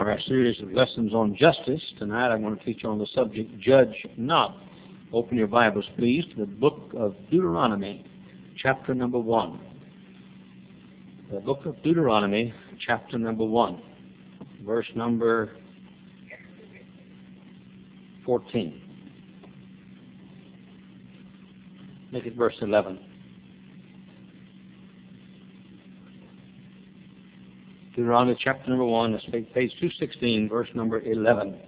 our series of lessons on justice. Tonight I'm going to teach on the subject, Judge Not. Open your Bibles, please, to the book of Deuteronomy, chapter number 1. The book of Deuteronomy, chapter number 1, verse number 14. Make it verse 11. Deuteronomy chapter number 1, that's page 216, verse number 11.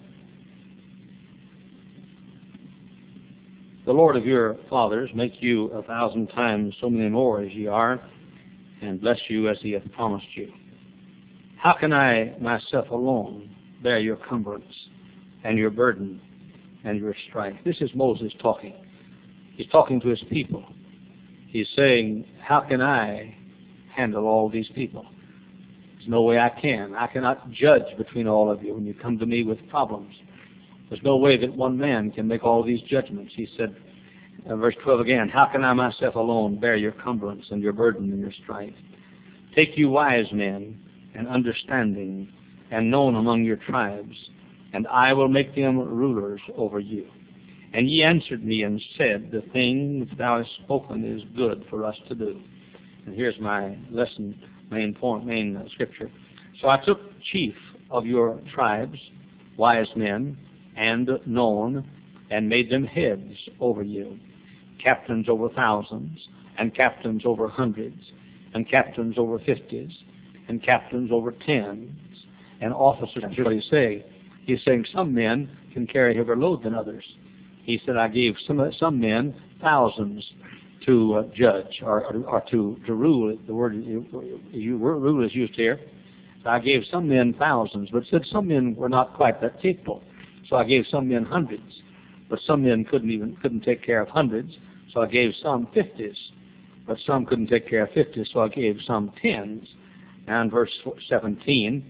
The Lord of your fathers make you 1,000 times so many more as ye are, and bless you as he hath promised you. How can I myself alone bear your cumbrance and your burden and your strife? This is Moses talking. He's talking to his people. He's saying, how can I handle all these people? There's no way I can. I cannot judge between all of you when you come to me with problems. There's no way that one man can make all these judgments. He said, verse 12 again, how can I myself alone bear your cumbrance and your burden and your strife? Take you wise men and understanding and known among your tribes, and I will make them rulers over you. And ye answered me and said, the thing which thou hast spoken is good for us to do. And here's my lesson, main scripture. So I took chief of your tribes, wise men, and known, and made them heads over you, captains over thousands, and captains over hundreds, and captains over fifties, and captains over tens, and officers. That's what he's saying. He's saying some men can carry heavier load than others. He said, I gave some men thousands to judge or to rule. The word rule is used here. So I gave some men thousands, but said some men were not quite that capable. So I gave some men hundreds, but some men couldn't take care of hundreds. So I gave some fifties, but some couldn't take care of fifties. So I gave some tens. And verse 16,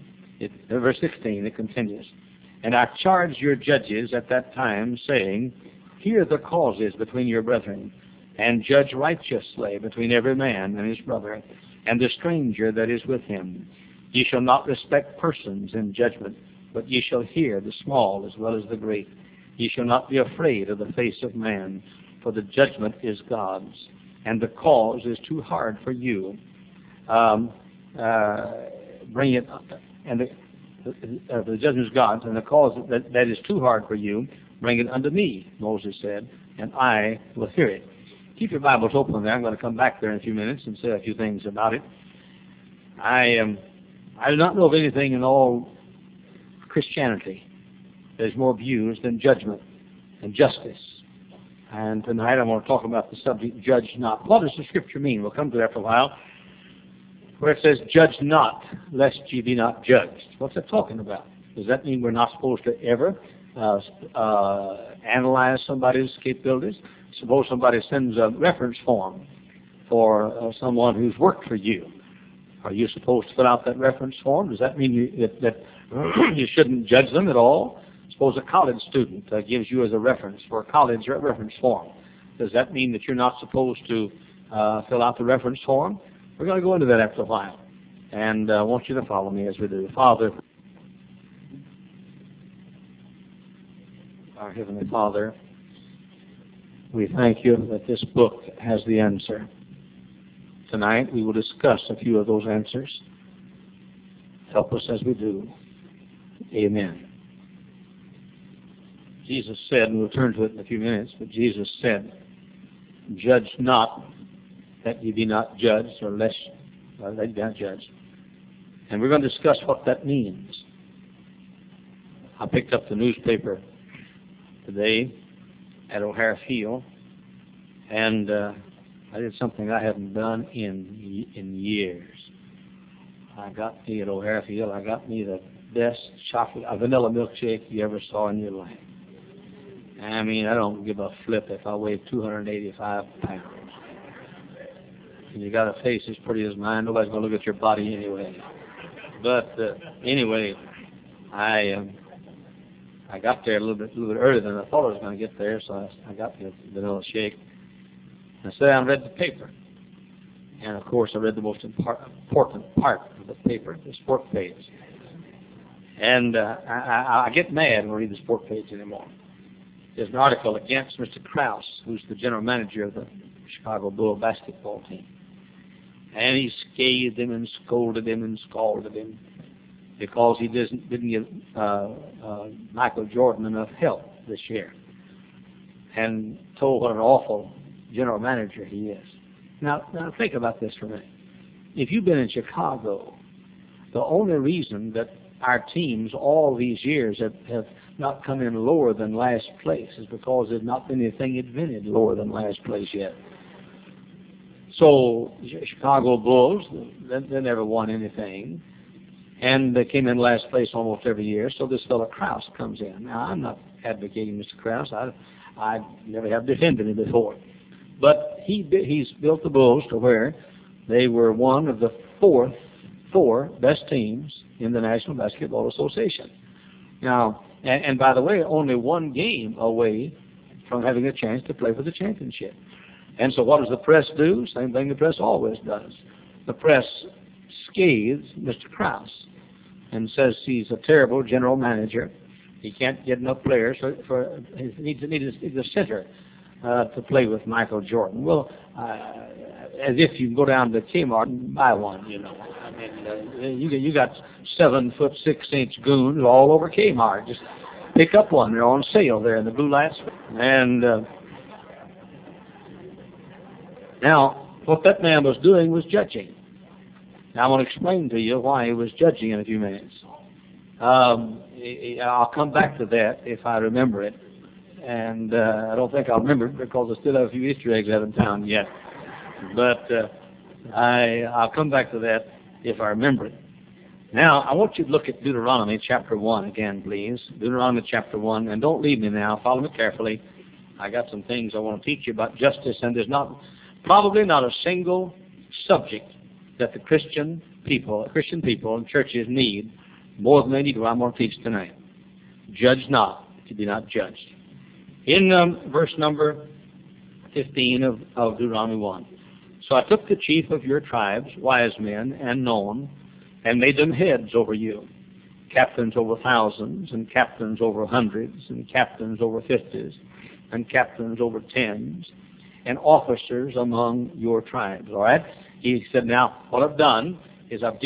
it continues. And I charged your judges at that time, saying, hear the causes between your brethren, and judge righteously between every man and his brother, and the stranger that is with him. Ye shall not respect persons in judgment, but ye shall hear the small as well as the great. Ye shall not be afraid of the face of man, for the judgment is God's, and the cause is too hard for you. Bring it, and the judgment is God's, and the cause that is too hard for you, bring it unto me, Moses said, and I will hear it. Keep your Bibles open there. I'm going to come back there in a few minutes and say a few things about it. I do not know of anything in all Christianity that is more abused than judgment and justice. And tonight I want to talk about the subject, judge not. What does the scripture mean? We'll come to that for a while. Where it says, judge not, lest ye be not judged. What's that talking about? Does that mean we're not supposed to ever analyze somebody's capabilities? Suppose somebody sends a reference form for someone who's worked for you. Are you supposed to fill out that reference form? Does that mean that you shouldn't judge them at all? Suppose a college student gives you as a reference for a college reference form. Does that mean that you're not supposed to fill out the reference form? We're going to go into that after a while. And I want you to follow me as we do. Father, our Heavenly Father, we thank you that this book has the answer. Tonight we will discuss a few of those answers. Help us as we do. Amen. Jesus said, and we'll turn to it in a few minutes, but Jesus said, judge not that ye be not judged, or lest that ye be not judged. And we're going to discuss what that means. I picked up the newspaper today at O'Hare Field, and I did something I haven't done in years. I got me at O'Hare Field, I got me the best vanilla milkshake you ever saw in your life. I mean, I don't give a flip if I weigh 285 pounds. And you got a face as pretty as mine, nobody's going to look at your body anyway. But anyway, I got there a little bit earlier than I thought I was going to get there, so I got the vanilla shake. I sat down and read the paper. And of course, I read the most important part of the paper, the sport page. And I get mad when I read the sport page anymore. There's an article against Mr. Krause, who's the general manager of the Chicago Bull basketball team. And he scathed him and scolded him and scalded him because he didn't give Michael Jordan enough help this year, and told what an awful general manager he is. Now think about this for a minute. If you've been in Chicago, the only reason that our teams all these years have not come in lower than last place is because there's not been anything invented lower than last place yet. So Chicago Bulls, they never won anything, and they came in last place almost every year. So this fellow Krause comes in. Now, I'm not advocating Mr. Krause. I never have defended him before, but he's built the Bulls to where they were one of the four best teams in the National Basketball Association. Now, and by the way, only one game away from having a chance to play for the championship. And so what does the press do? Same thing the press always does. The press scathes Mr. Krause and says he's a terrible general manager. He can't get enough players he needs a center to play with Michael Jordan. Well, as if you can go down to Kmart and buy one, you know. I mean, you got 7'6" goons all over Kmart. Just pick up one. They're on sale there in the blue lights. And now, what that man was doing was judging. Now, I want to explain to you why he was judging in a few minutes. I'll come back to that if I remember it. And I don't think I'll remember it because I still have a few Easter eggs I haven't found yet. But I'll come back to that if I remember it. Now, I want you to look at Deuteronomy chapter 1 again, please. Deuteronomy chapter 1. And don't leave me now. Follow me carefully. I got some things I want to teach you about justice, and there's probably not a single subject that the Christian people and churches need more than they need what I'm going to teach tonight. Judge not, to be not judged. In verse number 15 of Deuteronomy 1. So I took the chief of your tribes, wise men and known, and made them heads over you, captains over thousands, and captains over hundreds, and captains over fifties, and captains over tens, and officers among your tribes. All right? He said, now, what I've done is I've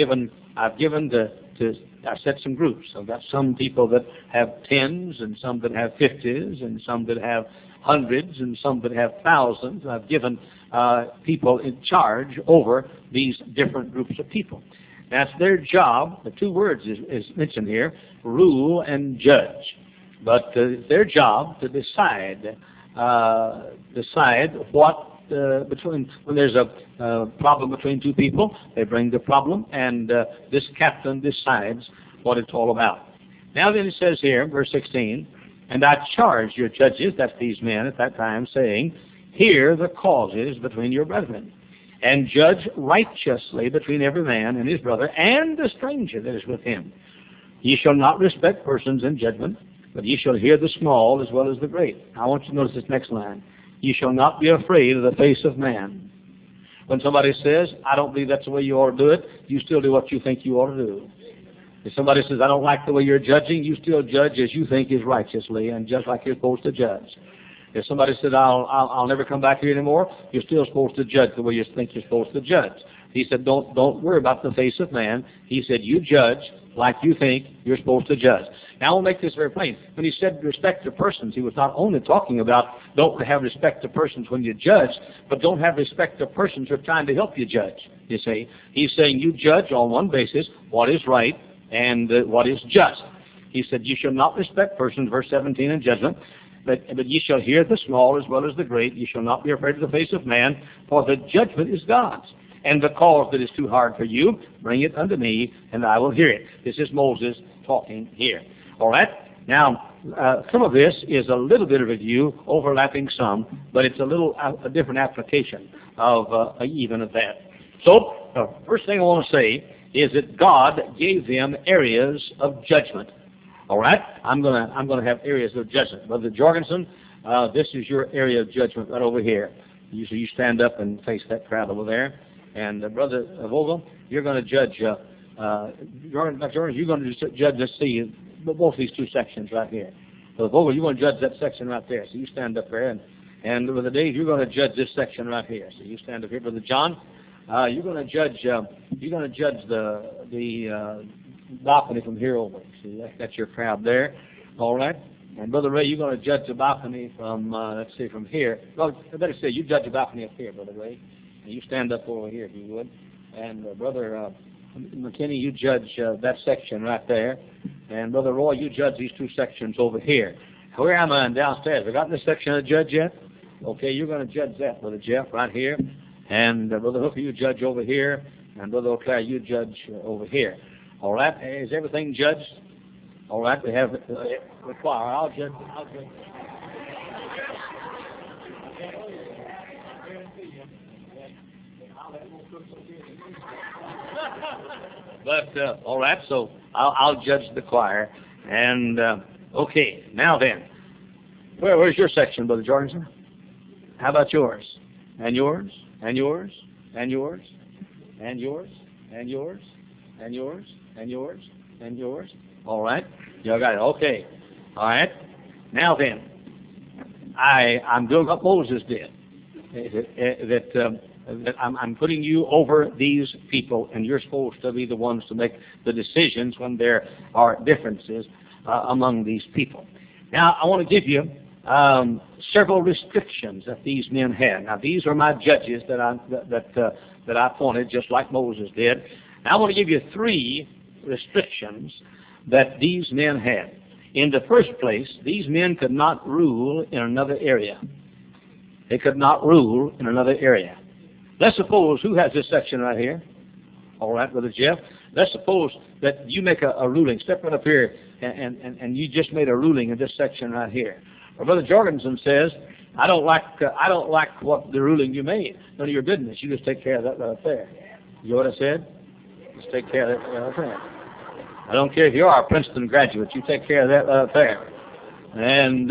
set some groups. I've got some people that have tens, and some that have fifties, and some that have hundreds, and some that have thousands. I've given people in charge over these different groups of people. That's their job. The two words is mentioned here, rule and judge. But it's their job to decide what when there's a problem between two people, they bring the problem, and this captain decides what it's all about. Now then it says here, verse 16, and I charged your judges, that's these men at that time, saying, hear the causes between your brethren, and judge righteously between every man and his brother and the stranger that is with him. Ye shall not respect persons in judgment, but ye shall hear the small as well as the great. I want you to notice this next line. Ye shall not be afraid of the face of man. When somebody says, I don't believe that's the way you ought to do it, you still do what you think you ought to do. If somebody says, I don't like the way you're judging, you still judge as you think is righteously and just like you're supposed to judge. If somebody said, I'll never come back here anymore, you're still supposed to judge the way you think you're supposed to judge. He said, don't worry about the face of man. He said, you judge like you think you're supposed to judge. Now, I'll make this very plain. When he said respect to persons, he was not only talking about don't have respect to persons when you judge, but don't have respect to persons who are trying to help you judge, you see. He's saying you judge on one basis, what is right and what is just. He said, you shall not respect persons, verse 17 in judgment, but ye shall hear the small as well as the great. Ye shall not be afraid of the face of man, for the judgment is God's. And the cause that is too hard for you, bring it unto me, and I will hear it. This is Moses talking here. All right? Now, some of this is a little bit of review, overlapping some, but it's a different application of even of that. So, the first thing I want to say is that God gave them areas of judgment. All right? I'm gonna have areas of judgment. Brother Jorgensen, this is your area of judgment right over here. So you stand up and face that crowd over there. And Brother Vogel, you're going to judge Jordan, you're going to judge, let's see, both of these two sections right here. So Vogel, you're going to judge that section right there. So you stand up there, and Brother Dave, you're going to judge this section right here. So you stand up here, Brother John. You're going to judge the balcony from here over. See, that's your crowd there. All right. And Brother Ray, you're going to judge the balcony from, let's see, from here. Well, I better say, you judge the balcony up here, Brother Ray. And you stand up over here, if you would. And Brother McKinney, you judge that section right there. And Brother Roy, you judge these two sections over here. Where am I downstairs? Have I got this section to judge yet? Okay, you're going to judge that, Brother Jeff, right here. And Brother Hooker, you judge over here. And Brother O'Clair, you judge over here. All right, is everything judged? All right, we have the choir. I'll judge. But all right, so I'll judge the choir. And okay, now then, where's your section, Brother Jorgensen? How about yours? And yours? And yours? And yours? And yours? And yours? And yours? And yours? And yours? All right, you got it. Okay, all right. Now then, I'm doing what Moses did. That I'm putting you over these people, and you're supposed to be the ones to make the decisions when there are differences among these people. Now, I want to give you several restrictions that these men had. Now, these are my judges that I appointed, just like Moses did. Now, I want to give you 3 restrictions that these men had. In the first place, these men could not rule in another area. They could not rule in another area. Let's suppose, who has this section right here? All right, Brother Jeff. Let's suppose that you make a ruling. Step right up here, and you just made a ruling in this section right here. Or Brother Jorgensen says, I don't like what the ruling you made. None of your business. You just take care of that right up there. You know what I said? Just take care of that right up there. I don't care if you are a Princeton graduate. You take care of that right up there. And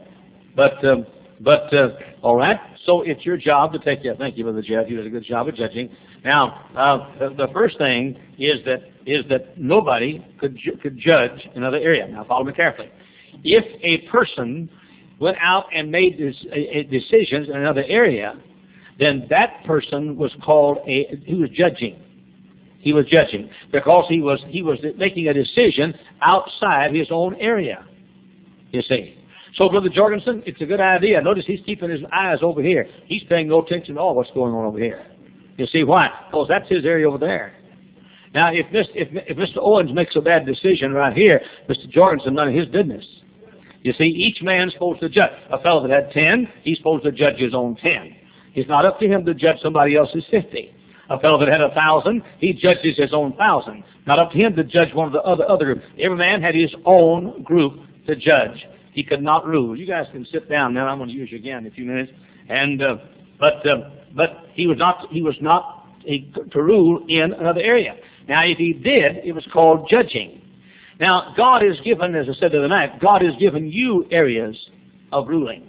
all right. So it's your job to take care. Thank you, Brother Jeff. You did a good job of judging. Now, the first thing is that nobody could judge another area. Now, follow me carefully. If a person went out and made decisions in another area, then that person was called he was judging. He was judging because he was making a decision outside his own area. You see. So, Brother Jorgensen, it's a good idea. Notice he's keeping his eyes over here. He's paying no attention to all what's going on over here. You see why? Because that's his area over there. Now, if Mr. Owens makes a bad decision right here, Mr. Jorgensen, none of his business. You see, each man's supposed to judge. A fellow that had 10, he's supposed to judge his own 10. It's not up to him to judge somebody else's 50. A fellow that had 1,000, he judges his own 1,000. Not up to him to judge one of the other group. Every man had his own group to judge. He could not rule. You guys can sit down now. I'm going to use you again in a few minutes. And but he was not to rule in another area. Now, if he did, it was called judging. Now, God has given, as I said the other night, God has given you areas of ruling.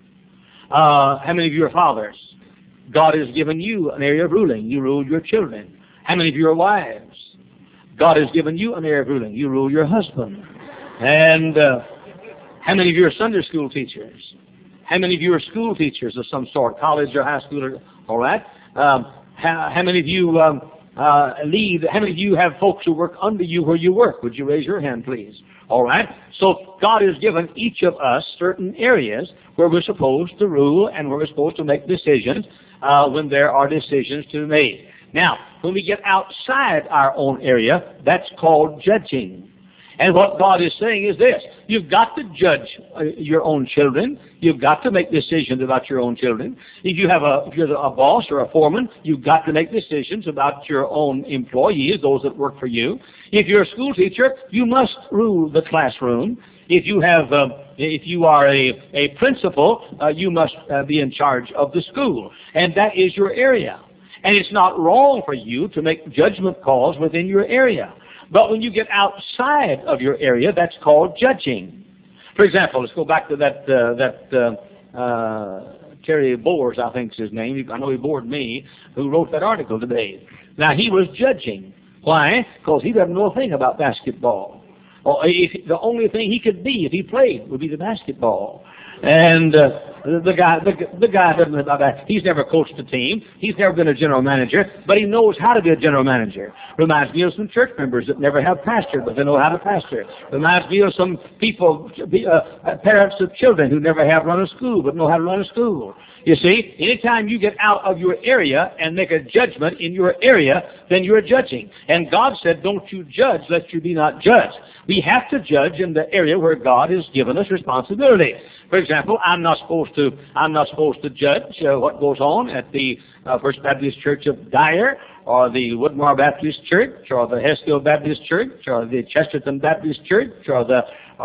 How many of you are fathers? God has given you an area of ruling. You rule your children. How many of you are wives? God has given you an area of ruling. You rule your husband. And how many of you are Sunday school teachers? How many of you are school teachers of some sort, college or high school? All right. How many of you lead? How many of you have folks who work under you where you work? Would you raise your hand, please? All right. So God has given each of us certain areas where we're supposed to rule and where we're supposed to make decisions when there are decisions to be made. Now, when we get outside our own area, that's called judging. And what God is saying is this: you've got to judge your own children. You've got to make decisions about your own children. If you're a boss or a foreman, you've got to make decisions about your own employees, those that work for you. If you're a school teacher, you must rule the classroom. If you are a principal, you must be in charge of the school, and that is your area. And it's not wrong for you to make judgment calls within your area. But when you get outside of your area, that's called judging. For example, let's go back to that Terry Boers, I think is his name. I know he bored me, who wrote that article today. Now, he was judging. Why? Because he doesn't know a thing about basketball. Or the only thing he could be if he played would be the basketball. And the guy doesn't know about that. He's never coached a team. He's never been a general manager, but he knows how to be a general manager. Reminds me of some church members that never have pastored, but they know how to pastor. Reminds me of some people, parents of children who never have run a school, but know how to run a school. You see, anytime you get out of your area and make a judgment in your area, then you're judging. And God said, don't you judge, lest you be not judged. We have to judge in the area where God has given us responsibility. For example, I'm not supposed to judge what goes on at the First Baptist Church of Dyer, or the Woodmore Baptist Church, or the Heskell Baptist Church, or the Chesterton Baptist Church, or the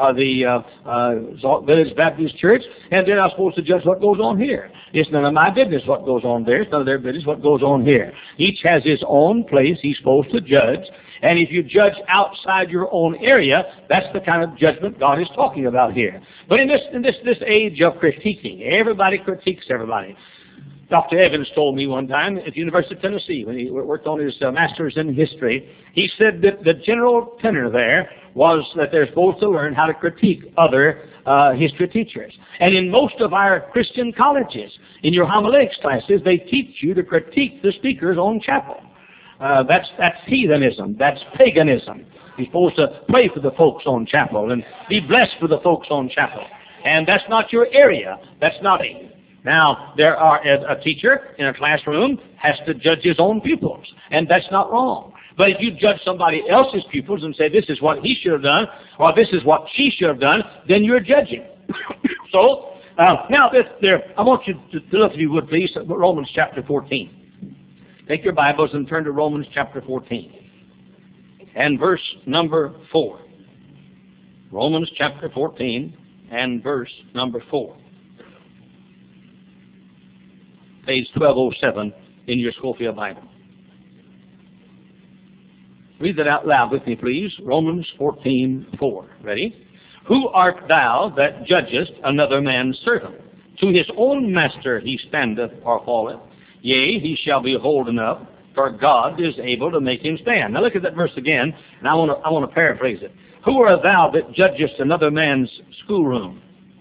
Salt Village Baptist Church, and they're not supposed to judge what goes on here. It's none of my business what goes on there. It's none of their business what goes on here. Each has his own place he's supposed to judge, and if you judge outside your own area, that's the kind of judgment God is talking about here. But in this age of critiquing, everybody critiques everybody. Dr. Evans told me one time at the University of Tennessee, when he worked on his master's in history, he said that the general tenor there was that they're supposed to learn how to critique other history teachers. And in most of our Christian colleges, in your homiletics classes, they teach you to critique the speaker's own chapel. That's heathenism. That's paganism. You're supposed to pray for the folks on chapel and be blessed for the folks on chapel. And that's not your area. That's not it. Now, a teacher in a classroom has to judge his own pupils, and that's not wrong. But if you judge somebody else's pupils and say this is what he should have done, or this is what she should have done, then you're judging. So, now I want you to look, if you would please, at Romans chapter 14. Take your Bibles and turn to Romans chapter 14 and verse number 4. Romans chapter 14 and verse number 4. Page 1207 in your Scofield Bible. Read that out loud with me, please. Romans 14:4. Ready? Who art thou that judgest another man's servant? To his own master he standeth or falleth. Yea, he shall be holden up, for God is able to make him stand. Now look at that verse again, and I want to paraphrase it. Who art thou that judgest another man's schoolroom?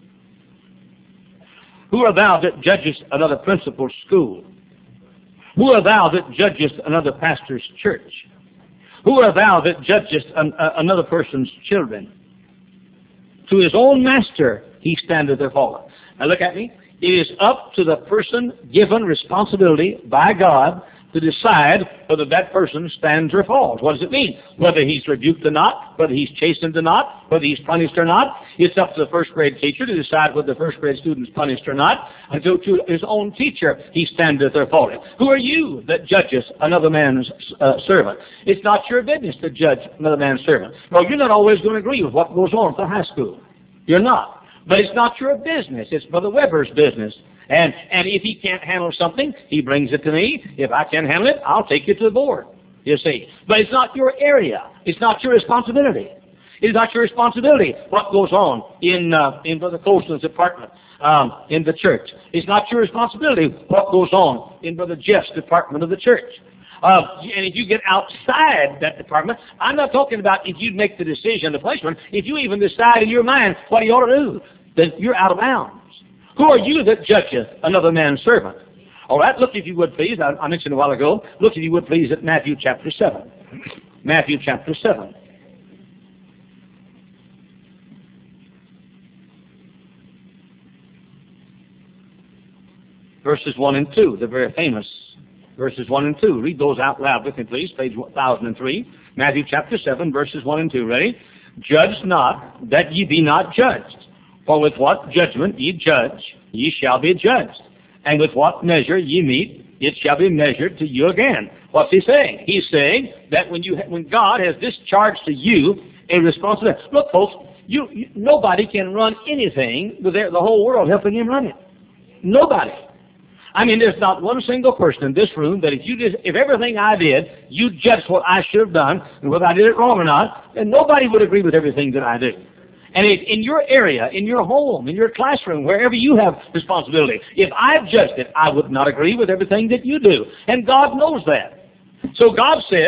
Who art thou that judgest another principal's school? Who art thou that judgest another pastor's church? Who art thou that judgest another person's children? To his own master he standeth or falleth. Now look at me. It is up to the person given responsibility by God to decide whether that person stands or falls. What does it mean? Whether he's rebuked or not, whether he's chastened or not, whether he's punished or not. It's up to the first grade teacher to decide whether the first grade student is punished or not. Until to his own teacher he standeth or falleth. Who are you that judges another man's servant? It's not your business to judge another man's servant. Well, you're not always going to agree with what goes on at the high school. You're not. But it's not your business. It's Brother Weber's business. And if he can't handle something, he brings it to me. If I can't handle it, I'll take it to the board, you see. But it's not your area. It's not your responsibility. It's not your responsibility what goes on in Brother Colston's department in the church. It's not your responsibility what goes on in Brother Jeff's department of the church. And if you get outside that department, I'm not talking about if you make the decision, the placement. If you even decide in your mind what you ought to do, then you're out of bounds. Who are you that judgeth another man's servant? All right, look if you would please. I mentioned a while ago. Look if you would please at Matthew chapter 7. Matthew chapter 7. Verses 1 and 2, the very famous verses 1 and 2. Read those out loud with me, please. Page 1003. Matthew chapter 7, verses 1 and 2. Ready? Judge not, that ye be not judged. For with what judgment ye judge, ye shall be judged. And with what measure ye meet, it shall be measured to you again. What's he saying? He's saying that when God has discharged to you a responsibility. Look, folks, nobody can run anything with the whole world helping him run it. Nobody. I mean, there's not one single person in this room that if everything I did, you judged what I should have done and whether I did it wrong or not, then nobody would agree with everything that I do. And if in your area, in your home, in your classroom, wherever you have responsibility, if I've judged it, I would not agree with everything that you do. And God knows that. So God says,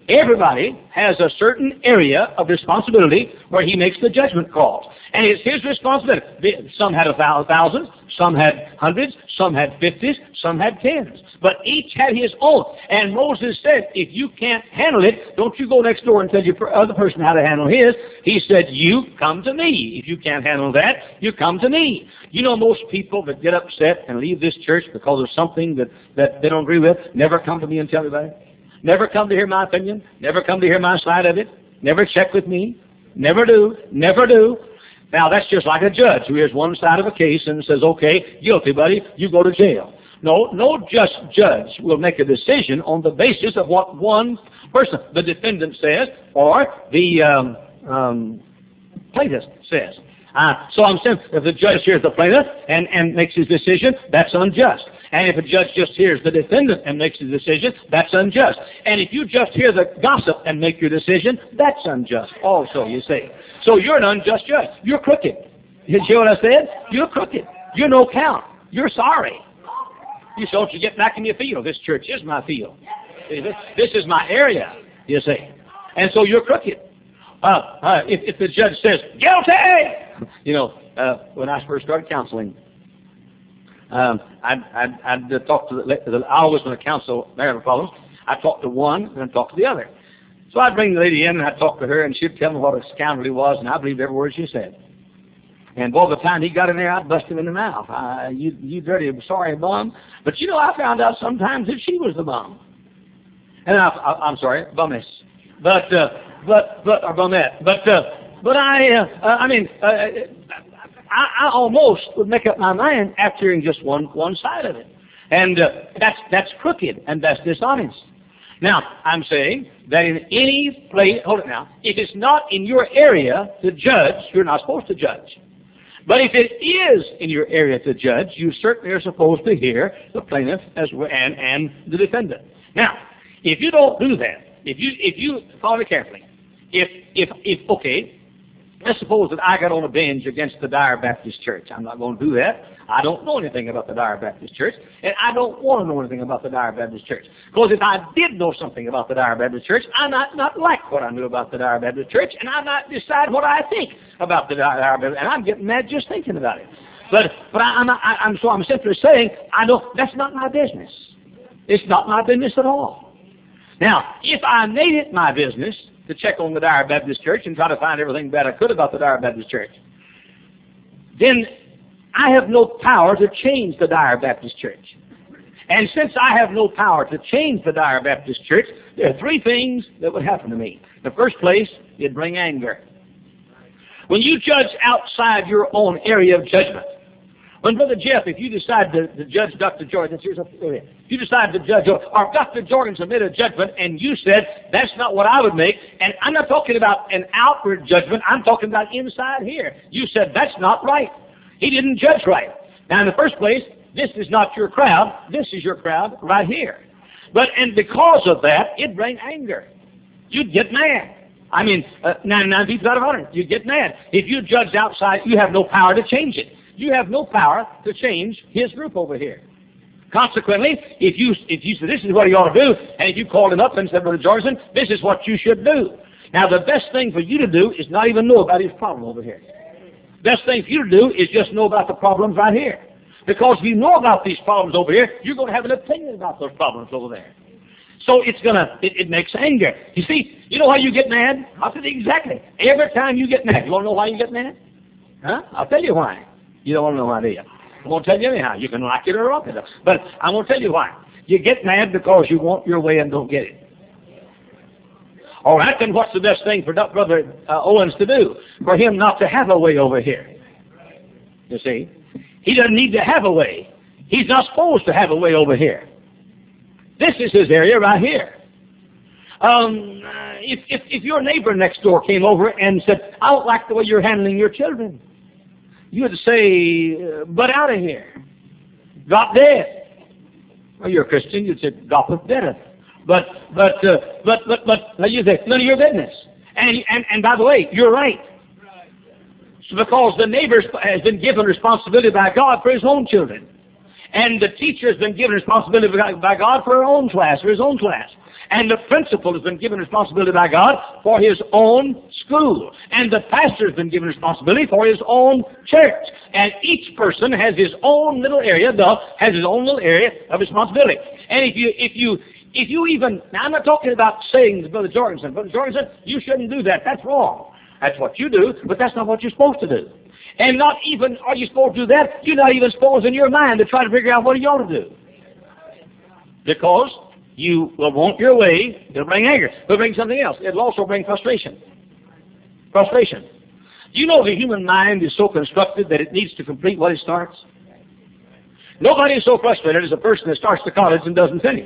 Everybody has a certain area of responsibility where he makes the judgment calls. And it's his responsibility. Some had 1,000, some had hundreds, some had 50s, some had 10s. But each had his own. And Moses said, if you can't handle it, don't you go next door and tell your other person how to handle his. He said, you come to me. If you can't handle that, you come to me. You know, most people that get upset and leave this church because of something that they don't agree with never come to me and tell me about it. Never come to hear my opinion. Never come to hear my side of it. Never check with me. Never do. Never do. Now, that's just like a judge who hears one side of a case and says, okay, guilty, buddy, you go to jail. No just judge will make a decision on the basis of what one person, the defendant says, or the plaintiff says. So I'm saying if the judge hears the plaintiff and makes his decision, that's unjust. And if a judge just hears the defendant and makes his decision, that's unjust. And if you just hear the gossip and make your decision, that's unjust also, you see. So you're an unjust judge. You're crooked. You hear what I said? You're crooked. You're no count. You're sorry. You say, don't you get back in your field. This church is my field. This is my area, you see. And so you're crooked. If the judge says, guilty! You know, when I first started counseling, I'd talk to I always when I counsel marital problems, I talk to one and then talk to the other. So I'd bring the lady in and I'd talk to her and she'd tell me what a scoundrel he was, and I believed every word she said. And boy, by the time he got in there, I'd bust him in the mouth. You dirty, sorry bum. But you know, I found out sometimes that she was the bum. And I'm sorry, bumess. But or bumette. But I mean. I almost would make up my mind after hearing just one side of it. And that's crooked and that's dishonest. Now, I'm saying that in any place, hold it now, if it's not in your area to judge, you're not supposed to judge. But if it is in your area to judge, you certainly are supposed to hear the plaintiff as well, and the defendant. Now, if you don't do that, if you follow me carefully, if okay, let's suppose that I got on a bench against the Dyer Baptist Church. I'm not going to do that. I don't know anything about the Dyer Baptist Church, and I don't want to know anything about the Dyer Baptist Church. Because if I did know something about the Dyer Baptist Church, I might not like what I knew about the Dyer Baptist Church, and I might decide what I think about the Dyer Baptist, and I'm getting mad just thinking about it. But I'm simply saying, I know that's not my business. It's not my business at all. Now, if I made it my business to check on the Dyer Baptist Church and try to find everything bad I could about the Dyer Baptist Church, then I have no power to change the Dyer Baptist Church. And since I have no power to change the Dyer Baptist Church, there are three things that would happen to me. In the first place, it'd bring anger. When you judge outside your own area of judgment, when Brother Jeff, if you decide to judge Dr. Jordan, if you decide to judge, or Dr. Jordan submitted a judgment and you said, that's not what I would make, and I'm not talking about an outward judgment, I'm talking about inside here. You said, that's not right. He didn't judge right. Now, in the first place, this is not your crowd. This is your crowd right here. And because of that, it'd bring anger. You'd get mad. I mean, 99 people out of 100, you'd get mad. If you judged outside, you have no power to change it. You have no power to change his group over here. Consequently, if you said, this is what you ought to do, and if you called him up and said, Brother Jorgensen, this is what you should do. Now, the best thing for you to do is not even know about his problem over here. Best thing for you to do is just know about the problems right here. Because if you know about these problems over here, you're going to have an opinion about those problems over there. So it makes anger. You see, you know why you get mad? I'll tell you exactly. Every time you get mad, you want to know why you get mad? Huh? I'll tell you why. You don't want to know why, do you? I'm going to tell you anyhow. You can like it or not. But I'm going to tell you why. You get mad because you want your way and don't get it. All right, then what's the best thing for Brother Owens to do? For him not to have a way over here. You see? He doesn't need to have a way. He's not supposed to have a way over here. This is his area right here. If your neighbor next door came over and said, I don't like the way you're handling your children, you would say, but out of here. Drop dead. Well, you're a Christian, you'd say, drop it dead. But you say, none of your business. And by the way, you're right. So because the neighbor has been given responsibility by God for his own children. And the teacher has been given responsibility by God for her own class, for his own class. And the principal has been given responsibility by God for his own school. And the pastor has been given responsibility for his own church. And each person has his own little area, has his own little area of responsibility. And if you even, now I'm not talking about saying to Brother Jorgensen, you shouldn't do that. That's wrong. That's what you do, but that's not what you're supposed to do. And not even are you supposed to do that, you're not even supposed in your mind to try to figure out what you ought to do. Because you will want your way, it'll bring anger. It'll bring something else. It'll also bring frustration. Frustration. Do you know the human mind is so constructed that it needs to complete what it starts? Nobody is so frustrated as a person that starts the college and doesn't finish.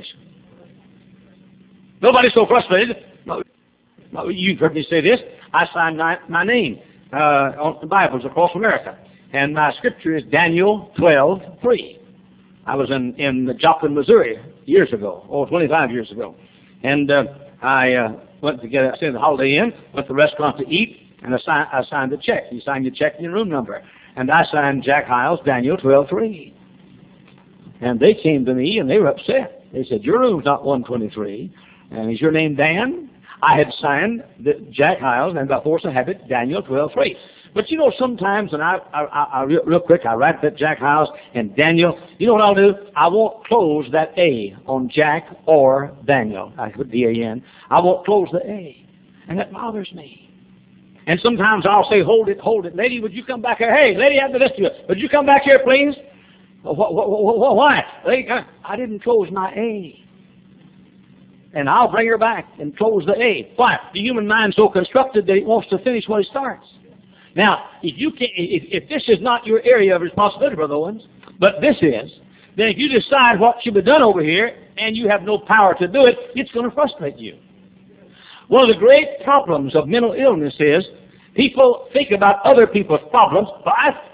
Nobody's so frustrated. You've heard me say this. I signed my name on the Bibles across America. And my scripture is Daniel 12:3. I was in Joplin, Missouri years ago, 25 years ago. And I went to stay in the Holiday Inn, went to the restaurant to eat, and I signed the check. You signed your check and your room number. And I signed Jack Hyles, Daniel 12:3. And they came to me and they were upset. They said, your room's not 123. And is your name Dan? I had signed Jack Hyles, and by force of habit, Daniel 12:3. But you know, sometimes, and I real quick, I write that Jack Hyles and Daniel. You know what I'll do? I won't close that A on Jack or Daniel. I put D-A-N. I won't close the A. And that bothers me. And sometimes I'll say, hold it. Lady, would you come back here? Hey, lady, have the rest of you. Would you come back here, please? Why? Lady, I didn't close my A. And I'll bring her back and close the A. Why? The human mind's so constructed that it wants to finish what it starts. Now, if this is not your area of responsibility, Brother Owens, but this is, then if you decide what should be done over here and you have no power to do it, it's going to frustrate you. One of the great problems of mental illness is people think about other people's problems, but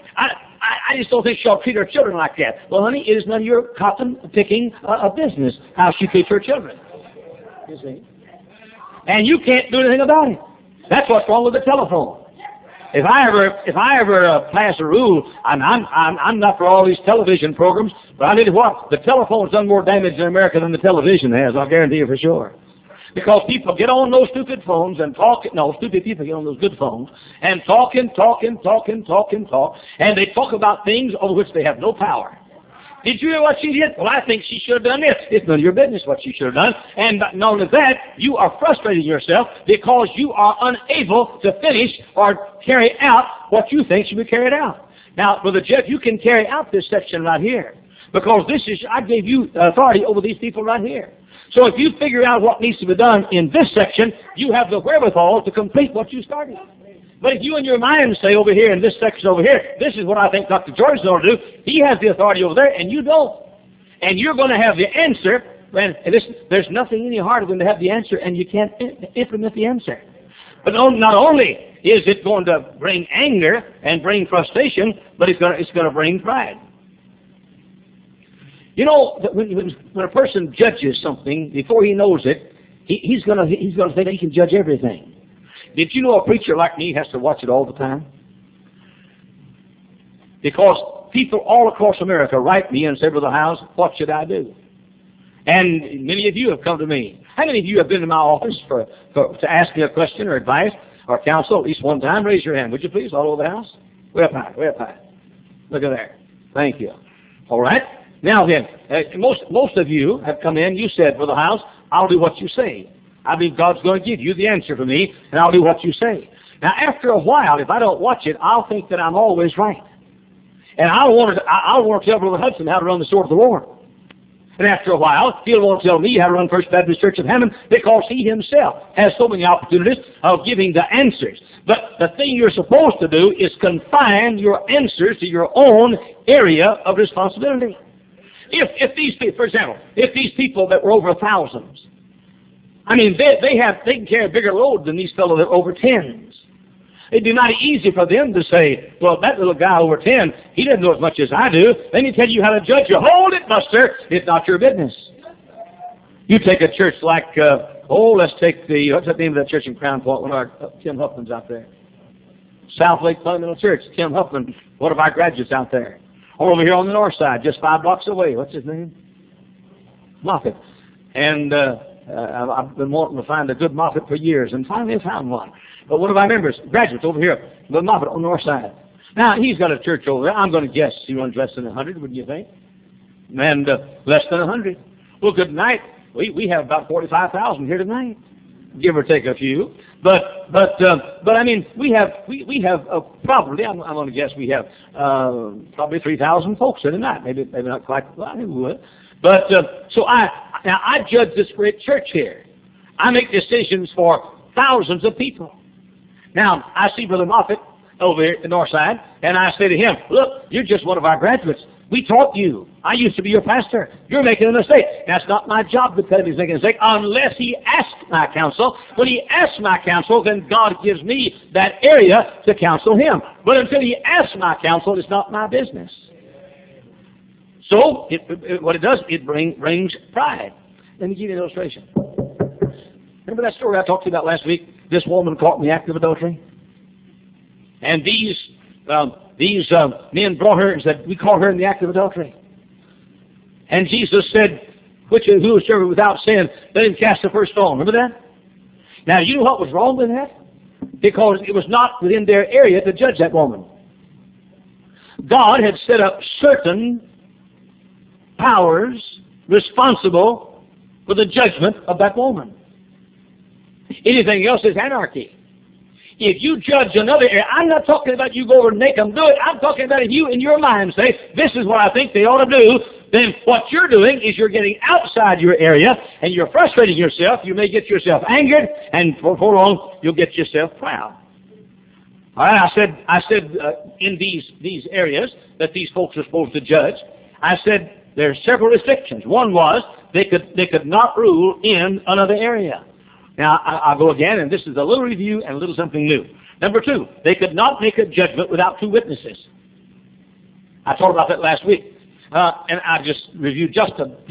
I just don't think she'll treat her children like that. Well, honey, it is none of your cotton-picking business how she treats her children. You see? And you can't do anything about it. That's what's wrong with the telephone. If I ever pass a rule, I'm not for all these television programs, but I tell you what, the telephone's done more damage in America than the television has, I'll guarantee you for sure. Because people get on those stupid phones and stupid people get on those good phones and talk, and they talk about things over which they have no power. Did you hear what she did? Well, I think she should have done this. It's none of your business what she should have done. And not only that, you are frustrating yourself because you are unable to finish or carry out what you think should be carried out. Now, Brother Jeff, you can carry out this section right here because I gave you authority over these people right here. So if you figure out what needs to be done in this section, you have the wherewithal to complete what you started. But if you in your mind say over here in this section over here, this is what I think Dr. George is going to do, he has the authority over there and you don't. And you're going to have the answer. And listen, there's nothing any harder than to have the answer and you can't implement the answer. But not only is it going to bring anger and bring frustration, but it's going to bring pride. You know, when a person judges something before he knows it, he's going to think he can judge everything. Did you know a preacher like me has to watch it all the time? Because people all across America write me and say, Brother Hyles, what should I do? And many of you have come to me. How many of you have been to my office to ask me a question or advice or counsel at least one time? Raise your hand, would you please, all over the house? Way up high, way up high. Look at there. Thank you. All right. Now then, most of you have come in. You said, Brother Hyles, I'll do what you say. I believe God's going to give you the answer for me, and I'll do what you say. Now, after a while, if I don't watch it, I'll think that I'm always right. And I'll want to tell Brother Hudson how to run the sword of the Lord. And after a while, he'll want to tell me how to run First Baptist Church of Hammond because he himself has so many opportunities of giving the answers. But the thing you're supposed to do is confine your answers to your own area of responsibility. If these people, for example, if these people that were over thousands, I mean, they can carry a bigger load than these fellows that are over tens. It'd be mighty easy for them to say, well, that little guy over 10, he doesn't know as much as I do. Let me tell you how to judge you. Hold it, Buster. It's not your business. You take a church like, let's take what's the name of that church in Crown Point? One of our, Tim Huffman's out there. South Lake Fundamental Church, Tim Huffman, one of our graduates out there. Or over here on the north side, just 5 blocks away. What's his name? Moffat. And I've been wanting to find a good Moffat for years, and finally I found one. But one of my members, graduates over here, the Moffat on the north side. Now, he's got a church over there. I'm going to guess he runs less than 100, wouldn't you think? And less than 100. Well, good night. We have about 45,000 here tonight, give or take a few. But I mean, we have probably, I'm going to guess we have probably 3,000 folks here tonight. Maybe not quite. Well, I think we would. But so I judge this great church here. I make decisions for thousands of people. Now, I see Brother Moffat over here at the north side, and I say to him, look, you're just one of our graduates. We taught you. I used to be your pastor. You're making a mistake. That's not my job to tell him he's making a mistake unless he asks my counsel. When he asks my counsel, then God gives me that area to counsel him. But until he asks my counsel, it's not my business. So, what it does, it brings pride. Let me give you an illustration. Remember that story I talked to you about last week? This woman caught in the act of adultery? And these men brought her and said, we caught her in the act of adultery. And Jesus said, whosoever without sin, let him cast the first stone. Remember that? Now, you know what was wrong with that? Because it was not within their area to judge that woman. God had set up certain powers responsible for the judgment of that woman. Anything else is anarchy. If you judge another area, I'm not talking about you go over and make them do it. I'm talking about if you in your mind say, this is what I think they ought to do, then what you're doing is you're getting outside your area and you're frustrating yourself. You may get yourself angered, and before long you'll get yourself proud. All right, I said in these areas that these folks are supposed to judge, I said there are several restrictions. One was they could not rule in another area. Now, I'll go again, and this is a little review and a little something new. Number 2, they could not make a judgment without 2 witnesses. I talked about that last week, and I just reviewed just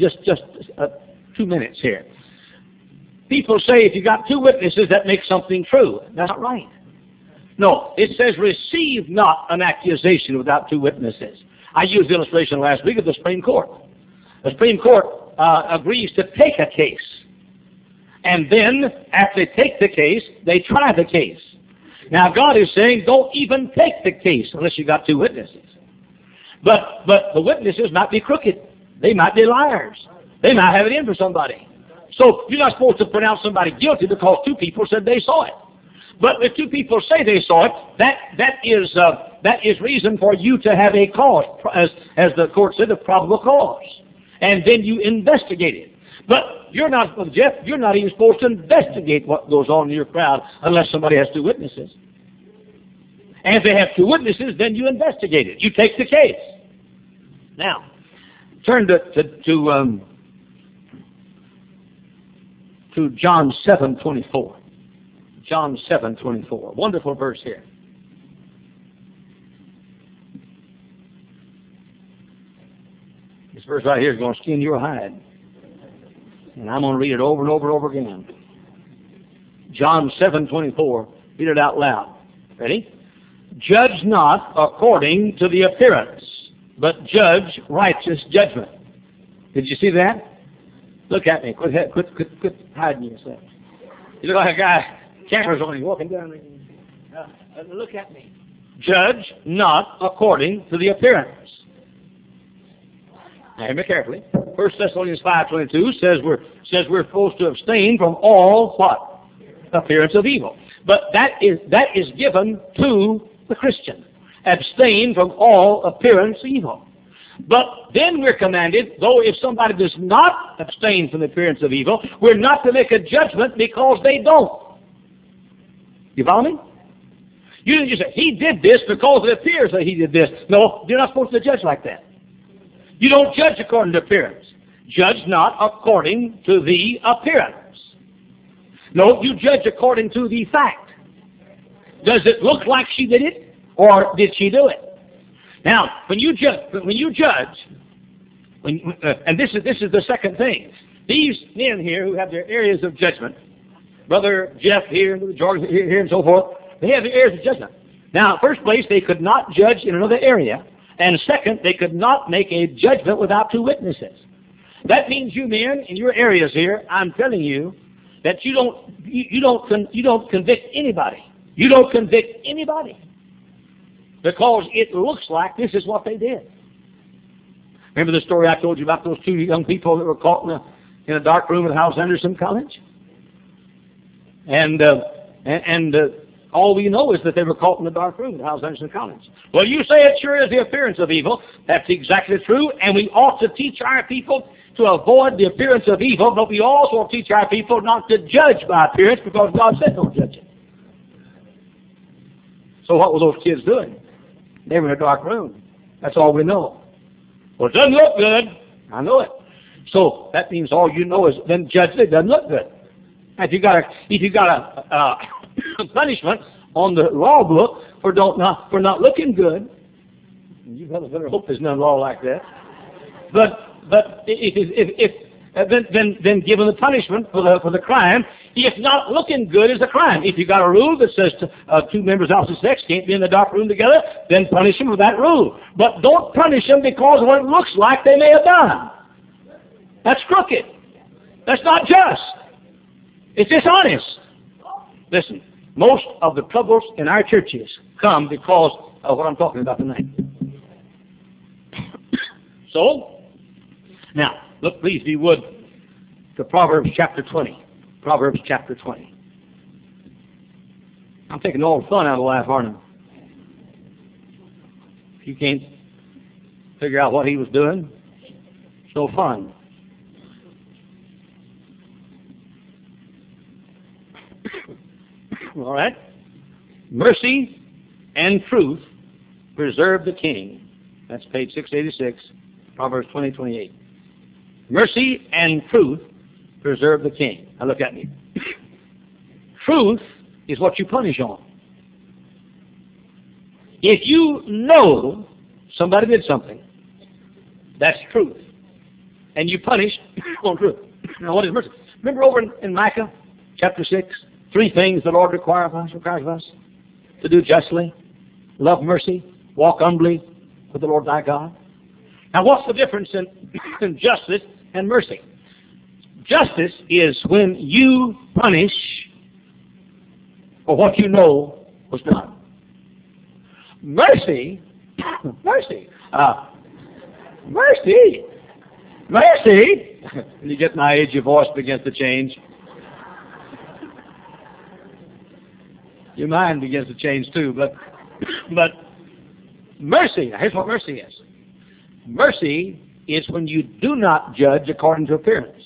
2 minutes here. People say if you got 2 witnesses, that makes something true. That's not right. No, it says receive not an accusation without 2 witnesses. I used the illustration last week of the Supreme Court. The Supreme Court agrees to take a case. And then, after they take the case, they try the case. Now, God is saying, don't even take the case unless you got 2 witnesses. But the witnesses might be crooked. They might be liars. They might have it in for somebody. So, you're not supposed to pronounce somebody guilty because 2 people said they saw it. But if 2 people say they saw it, that is reason for you to have a cause, as the court said, a probable cause. And then you investigate it. But you're not, Jeff, you're not even supposed to investigate what goes on in your crowd unless somebody has 2 witnesses. And if they have 2 witnesses, then you investigate it. You take the case. Now, turn to John 7:24. John 7:24. Wonderful verse here. This verse right here is going to skin your hide. And I'm going to read it over and over and over again. John 7:24. Read it out loud. Ready? Judge not according to the appearance, but judge righteous judgment. Did you see that? Look at me. Quit hiding yourself. You look like a guy, cameras on you, walking down there. Look at me. Judge not according to the appearance. Now, hear me carefully. 1 Thessalonians 5:22 says we're supposed to abstain from all what? Appearance of evil. But that is given to the Christian. Abstain from all appearance of evil. But then we're commanded, though if somebody does not abstain from the appearance of evil, we're not to make a judgment because they don't. You follow me? You didn't just say, he did this because it appears that he did this. No, you're not supposed to judge like that. You don't judge according to appearance. Judge not according to the appearance. No, you judge according to the fact. Does it look like she did it, or did she do it? Now, when you judge, and this is the second thing. These men here who have their areas of judgment, Brother Jeff here, George here, and so forth, they have their areas of judgment. Now, first place, they could not judge in another area And second, they could not make a judgment without two witnesses. That means you men in your areas here, I'm telling you that you don't convict anybody. You don't convict anybody because it looks like this is what they did. Remember the story I told you about those two young people that were caught in a dark room at House Anderson College? And all we know is that they were caught in the dark room at House Anderson College. Well, you say it sure is the appearance of evil. That's exactly true, and we ought to teach our people to avoid the appearance of evil, but we also teach our people not to judge by appearance because God said don't judge it. So what were those kids doing? They were in a dark room. That's all we know. Well, it doesn't look good. I know it. So that means all you know is then judge it. It doesn't look good. If you got a punishment on the law book for not looking good, you better hope there's no law like that. But then given the punishment for the crime, if not looking good is a crime. If you got a rule that says two members of opposite sex can't be in the dark room together, then punish them with that rule. But don't punish them because of what it looks like they may have done. That's crooked. That's not just. It's dishonest. Listen, most of the troubles in our churches come because of what I'm talking about tonight. So, now, look, please, if you would, to Proverbs chapter 20. Proverbs chapter 20. I'm taking all the fun out of life, aren't I? If you can't figure out what he was doing, so fun. All right. Mercy and truth preserve the king. That's page 686, Proverbs 20:28. Mercy and truth preserve the king. Now look at me. Truth is what you punish on. If you know somebody did something, that's truth. And you punish on truth. Now what is mercy? Remember over in Micah chapter 6, 3 things the Lord requires of us: to do justly, love mercy, walk humbly with the Lord thy God. Now what's the difference in justice and mercy? Justice is when you punish for what you know was done. Mercy, mercy, when you get my age, your voice begins to change. Your mind begins to change too, but mercy, here's what mercy is. Mercy is when you do not judge according to appearance.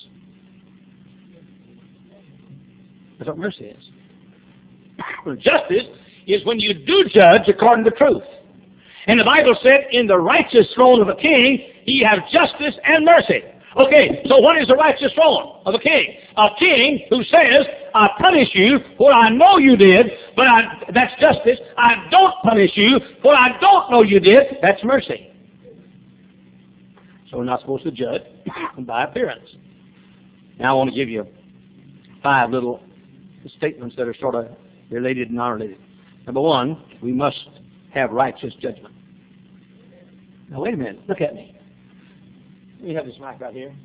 That's what mercy is. Justice is when you do judge according to truth. And the Bible said, in the righteous throne of a king, he has justice and mercy. Okay, so what is the righteous throne of a king? A king who says, I punish you for what I know you did, but that's justice. I don't punish you for what I don't know you did. That's mercy. So we're not supposed to judge by appearance. Now I want to give you 5 little statements that are sort of related and not related. Number 1, we must have righteous judgment. Now wait a minute, look at me. Let me have this mic right here.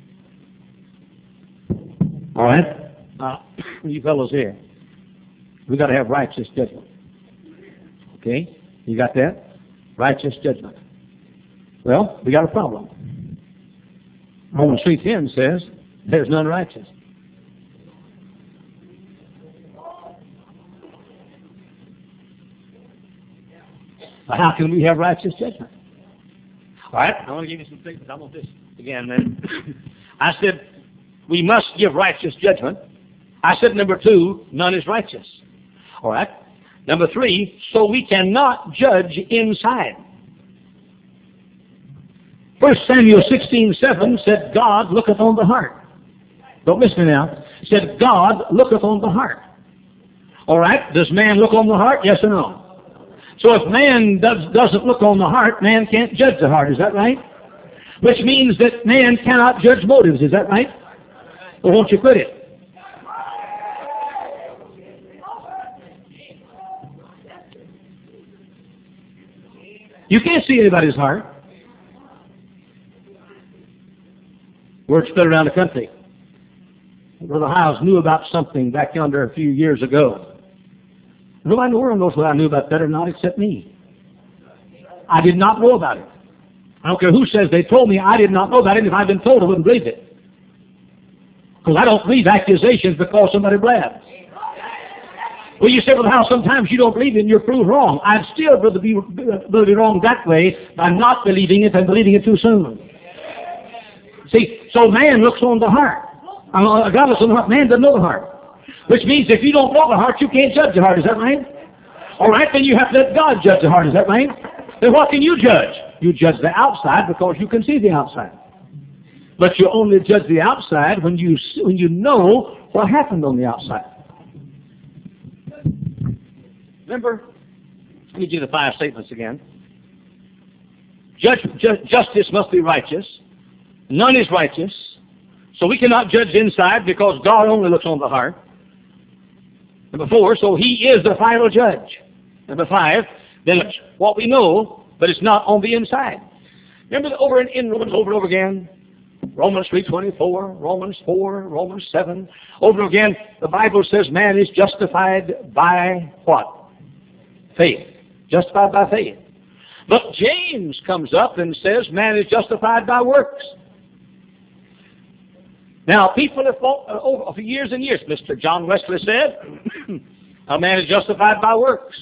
All right? You fellows here, we got to have righteous judgment. Okay? You got that? Righteous judgment. Well, we got a problem. Romans 3:10 says, there's none righteous. How can we have righteous judgment? All right, I want to give you some things. I want this again, man. I said, we must give righteous judgment. I said, number 2, none is righteous. All right. Number 3, so we cannot judge inside. 1 Samuel 16:7 said, God looketh on the heart. Don't miss me now. It said, God looketh on the heart. All right. Does man look on the heart? Yes or no? So if man doesn't look on the heart, man can't judge the heart. Is that right? Which means that man cannot judge motives. Is that right? Or won't you quit it? You can't see anybody's heart. Word spread around the country. Brother Hiles knew about something back yonder a few years ago. Nobody in the world knows what I knew about that or not except me. I did not know about it. I don't care who says they told me. I did not know about it. If I'd been told, I wouldn't believe it. Because I don't believe accusations because somebody blabs. Well, you say, well, how sometimes you don't believe it and you're proved wrong. I'd still rather be wrong that way by not believing it than believing it too soon. See, so man looks on the heart. God looks on the heart. Man doesn't know the heart. Which means if you don't know the heart, you can't judge the heart. Is that right? All right, then you have to let God judge the heart. Is that right? Then what can you judge? You judge the outside because you can see the outside. But you only judge the outside when you know what happened on the outside. Remember, let me give you the 5 statements again. Justice must be righteous. None is righteous. So we cannot judge inside because God only looks on the heart. Number 4, so He is the final judge. Number 5, then what we know, but it's not on the inside. Remember over in Romans over and over again? Romans 3:24, Romans 4, Romans 7. Over and again, the Bible says man is justified by what? Faith. Justified by faith. But James comes up and says man is justified by works. Now, people have thought over for years and years. Mr. John Wesley said, a man is justified by works.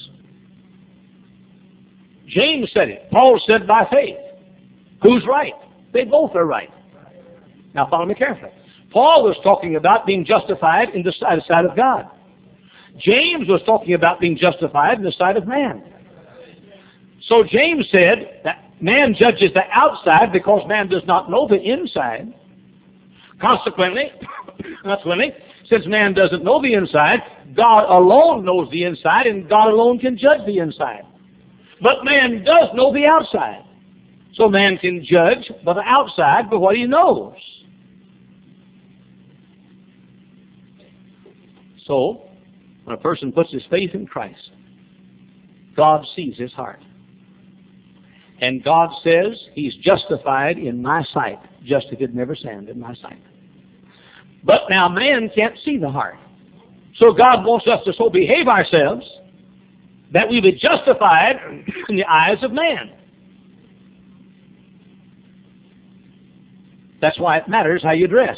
James said it. Paul said by faith. Who's right? They both are right. Now, follow me carefully. Paul was talking about being justified in the sight of God. James was talking about being justified in the sight of man. So James said that man judges the outside because man does not know the inside. Consequently, since man doesn't know the inside, God alone knows the inside, and God alone can judge the inside. But man does know the outside. So man can judge by the outside by what he knows. So, when a person puts his faith in Christ, God sees his heart. And God says he's justified in my sight, just as it never sinned in my sight. But now man can't see the heart. So God wants us to so behave ourselves that we be justified in the eyes of man. That's why it matters how you dress.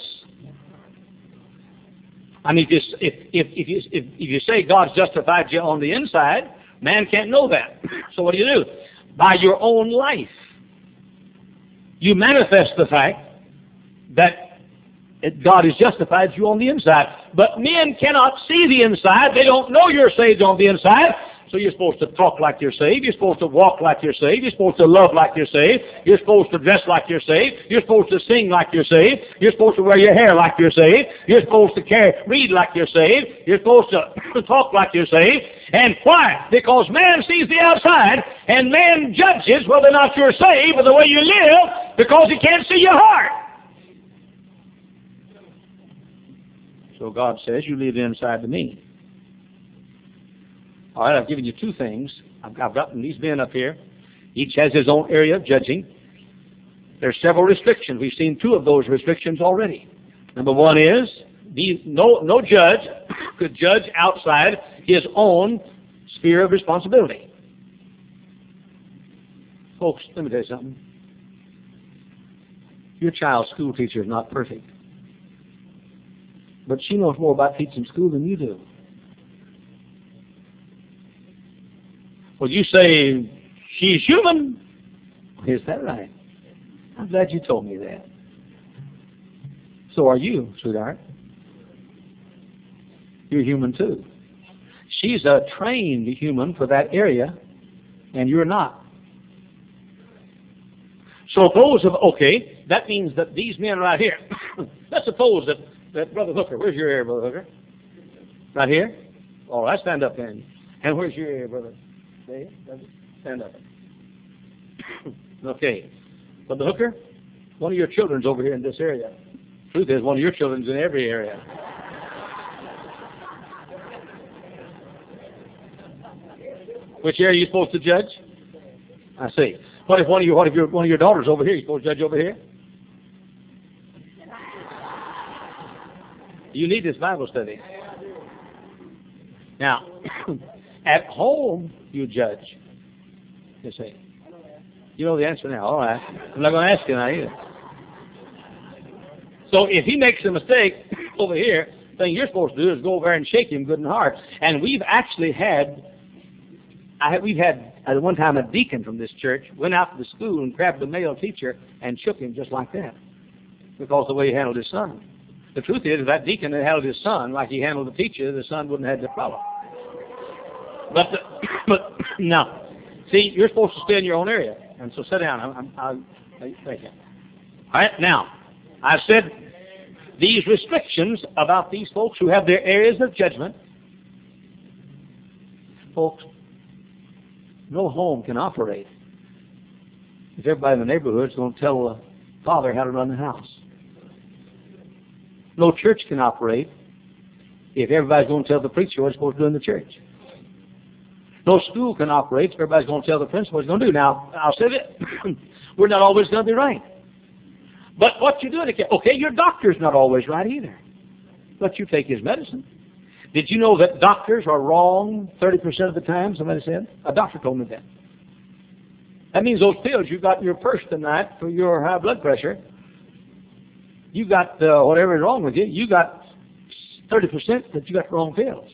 I mean, if you say God's justified you on the inside, man can't know that. So what do? By your own life, you manifest the fact that God has justified you on the inside. But men cannot see the inside. They don't know you're saved on the inside. So you're supposed to talk like you're saved. You're supposed to walk like you're saved. You're supposed to love like you're saved. You're supposed to dress like you're saved. You're supposed to sing like you're saved. You're supposed to wear your hair like you're saved. You're supposed to read like you're saved. You're supposed to talk like you're saved. And why? Because man sees the outside, and man judges whether or not you're saved by the way you live because he can't see your heart. So God says, you live inside of me. All right, I've given you 2 things. I've gotten these men up here. Each has his own area of judging. There's several restrictions. We've seen 2 of those restrictions already. Number 1 is, no judge could judge outside his own sphere of responsibility. Folks, let me tell you something. Your child's school teacher is not perfect. But she knows more about teaching school than you do. Well, you say she's human. Is that right? I'm glad you told me that. So are you, sweetheart. You're human too. She's a trained human for that area, and you're not. So okay, that means that these men right here, let's suppose that Brother Hooker, where's your ear, Brother Hooker? Right here? All right, stand up then. And where's your ear, Brother? Dave? Stand up. Okay. Brother Hooker, one of your children's over here in this area. Truth is, one of your children's in every area. Which area are you supposed to judge? I see. What if one of your daughters over here, you supposed to judge over here? You need this Bible study. Now, at home, you judge. You say, you know the answer now. All right. I'm not going to ask you now either. So if he makes a mistake over here, the thing you're supposed to do is go over there and shake him good and hard. And we've actually had, at one time, a deacon from this church went out to the school and grabbed the male teacher and shook him just like that because of the way he handled his son. The truth is, if that deacon had handled his son like he handled the teacher, the son wouldn't have had the problem. But no. See, you're supposed to stay in your own area. And so sit down. Thank you. All right, now, I've said these restrictions about these folks who have their areas of judgment. Folks, no home can operate if everybody in the neighborhood is going to tell the father how to run the house. No church can operate if everybody's going to tell the preacher what he's supposed to do in the church. No school can operate if everybody's going to tell the principal what he's going to do. Now, I'll say this. We're not always going to be right. But what you do in the case, okay, your doctor's not always right either. But you take his medicine. Did you know that doctors are wrong 30% of the time, somebody said? A doctor told me that. That means those pills you got in your purse tonight for your high blood pressure, you got whatever is wrong with you, you got 30% that you got the wrong pills.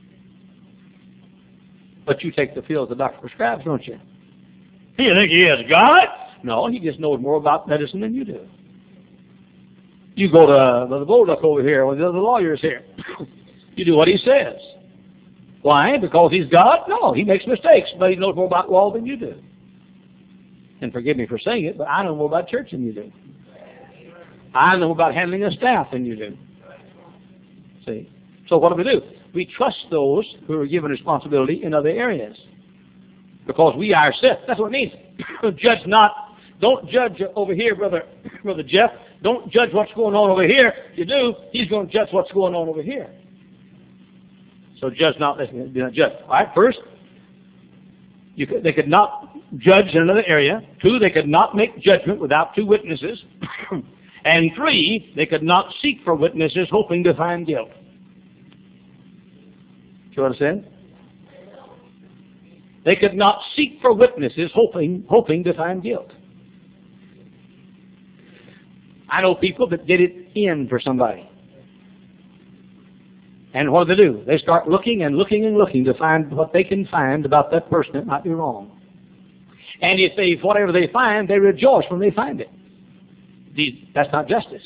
But you take the pills the doctor prescribes, don't you? You think he has God? No, he just knows more about medicine than you do. You go to the Bolduc over here, or the other lawyers here. You do what he says. Why? Because he's God? No, he makes mistakes, but he knows more about law than you do. And forgive me for saying it, but I know more about church than you do. I know about handling a staff than you do. See? So what do? We trust those who are given responsibility in other areas. Because we ourselves, that's what it means. Judge not. Don't judge over here, Brother Jeff. Don't judge what's going on over here. If you do, he's going to judge what's going on over here. So judge not, do not judge. All right, first, they could not judge in another area. 2, they could not make judgment without 2 witnesses. And 3, they could not seek for witnesses hoping to find guilt. Do you understand? They could not seek for witnesses hoping to find guilt. I know people that get it in for somebody. And what do? They start looking and looking and looking to find what they can find about that person that might be wrong. And if whatever they find, they rejoice when they find it. That's not justice.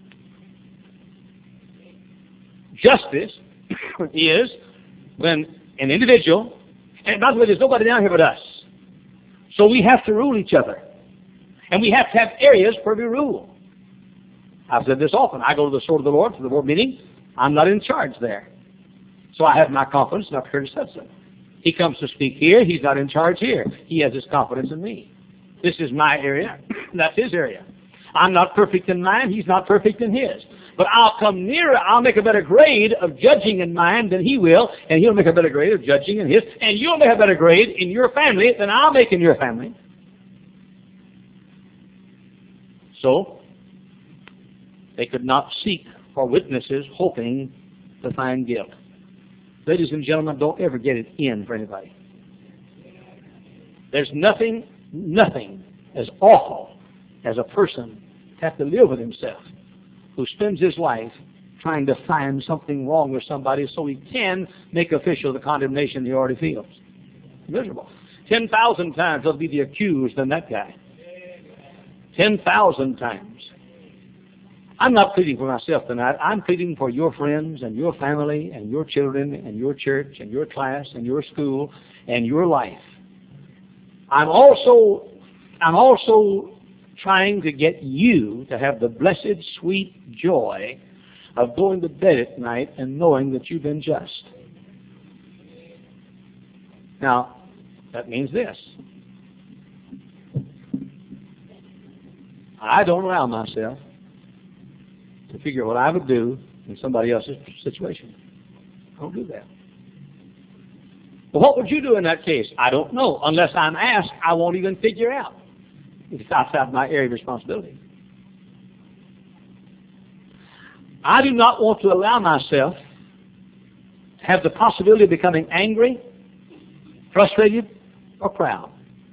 Justice is when an individual, and by the way, there's nobody down here but us. So we have to rule each other. And we have to have areas where we rule. I've said this often. I go to the sword of the Lord for the board meeting. I'm not in charge there. So I have my confidence in Dr. Curtis Hudson. He comes to speak here. He's not in charge here. He has his confidence in me. This is my area. That's his area. I'm not perfect in mine. He's not perfect in his. But I'll come nearer. I'll make a better grade of judging in mine than he will. And he'll make a better grade of judging in his. And you'll make a better grade in your family than I'll make in your family. So, they could not seek for witnesses hoping to find guilt. Ladies and gentlemen, don't ever get it in for anybody. There's nothing as awful as a person to have to live with himself who spends his life trying to find something wrong with somebody so he can make official the condemnation he already feels. Miserable. 10,000 times I'll be the accused than that guy. 10,000 times. I'm not pleading for myself tonight. I'm pleading for your friends and your family and your children and your church and your class and your school and your life. I'm also trying to get you to have the blessed, sweet joy of going to bed at night and knowing that you've been just. Now, that means this. I don't allow myself to figure what I would do in somebody else's situation. I don't do that. Well, what would you do in that case? I don't know. Unless I'm asked, I won't even figure out. It's outside my area of responsibility. I do not want to allow myself to have the possibility of becoming angry, frustrated, or proud.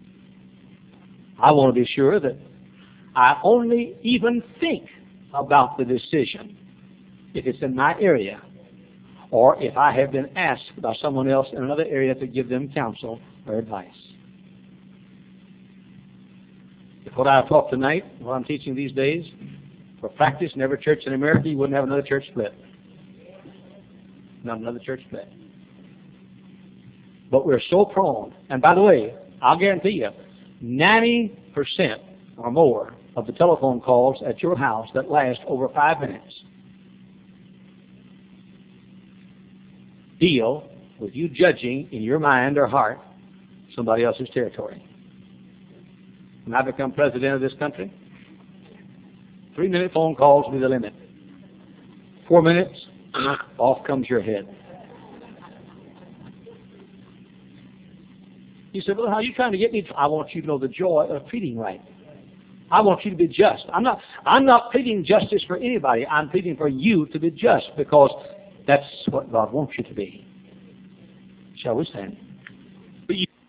I want to be sure that I only even think about the decision if it's in my area, or if I have been asked by someone else in another area to give them counsel or advice. If what I've taught tonight, what I'm teaching these days, for practice in every church in America, you wouldn't have another church split. Not another church split. But we're so prone. And by the way, I'll guarantee you, 90% or more of the telephone calls at your house that last over 5 minutes deal with you judging in your mind or heart somebody else's territory. When I become president of this country, 3-minute phone calls will be the limit. 4 minutes, off comes your head. You said, well, how are you trying to get me? I want you to know the joy of treating right. I want you to be just. I'm not pleading justice for anybody. I'm pleading for you to be just, because that's what God wants you to be. Shall we stand?